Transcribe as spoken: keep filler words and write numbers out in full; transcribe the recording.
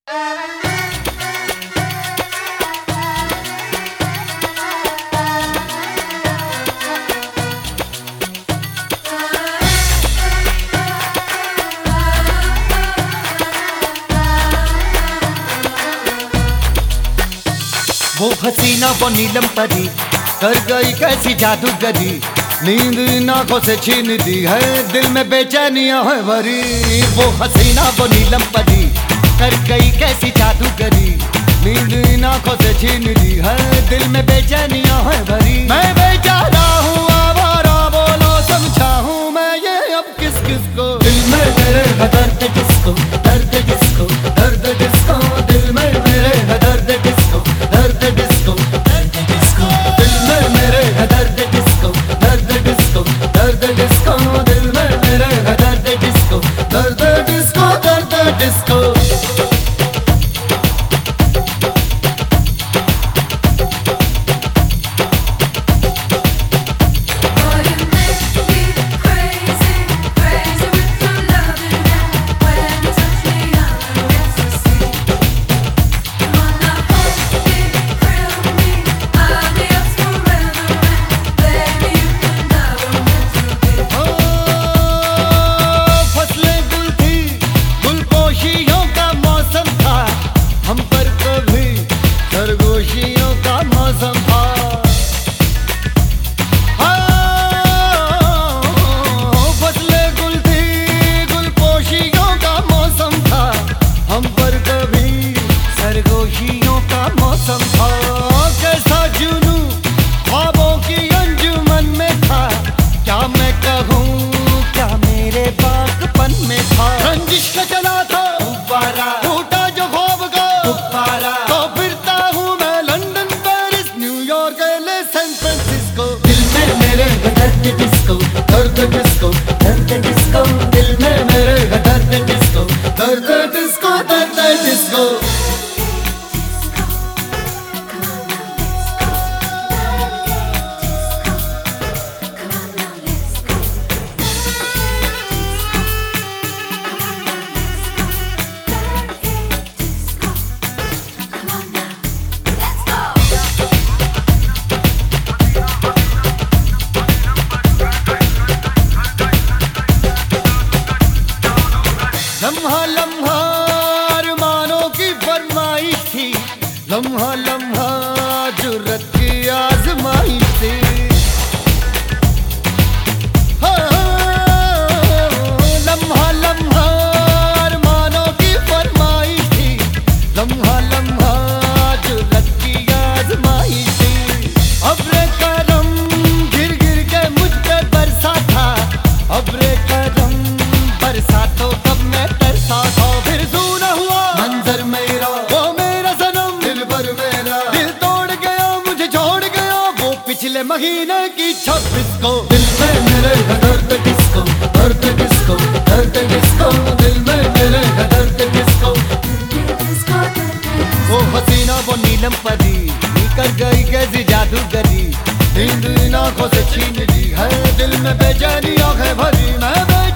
वो हसीना वो नीलम परी कर गई कैसी जादूगरी, नींद इन आंखों से छीन दी है, दिल में बेचैनियां है भरी। वो हसीना वो नीलम परी कर गई कैसी जादूगरी, नींद इन आंखों से छीन दी है, दिल में बेचैनियां है भरी। मैं बेचारा हूँ आवारा, बोलो समझाऊं मैं ये अब किस किस को। दिल में मेरे है दर्द किसको, दर्द किसको, दर्द किसको, दिल में मेरे है दर्द किसको, दर्द किसको, दर्द किसको, दिल में मेरे है दर्द किसको, दर्द किसको, दर्द किसको, दिल में मेरे है दर्द किसको, दर्द किसको, दर्द किसको। सरगोशियों का मौसम था, फसलें गुल थी, गुलपोशियों का मौसम था, हम पर कभी सरगोशियों का मौसम था। कैसा जुनू ख्वाबों की अंजुमन में था, क्या मैं कहूँ क्या मेरे बागपन में था। रंजिश का चला था गुब्बारा, टूटा जो ख्वाब का गुब्बारा, तो फिरता दिल में मेरे है दर्द किसको, दर्द किसको, दर्द किसको, दिल में मेरे है दर्द किसको, दर्द किसको, दर्द किसको। लम्हा लम्हा अरमानों की फरमाइश थी, लम्हा लम्हा जुर्रत की आजमाइश थी। लम्हा लम्हा अरमानों की फरमाइश थी, लम्हा लम्हा जुर्रत की आजमाइश थी। अब्रे करम गिर गिर के मुझ पे बरसा था, अब्रे करम बरसा तो कब मैं तरसा था। फिर सुना हुआ मंजर मेरा, वो मेरा सनम दिल भर मेरा, दिल तोड़ गया मुझे छोड़ गया वो पिछले महीने की छब्बीस को। दिल में मेरे है दर्द किसको, दर्द किसको, दर्द किसको, दिल में मेरे है दर्द किसको। वो हसीना वो नीलम परी कर गई कैसी जादूगरी, नींद इन आंखों से छीन ली है, दिल में बेचैनियां है भरी। मैं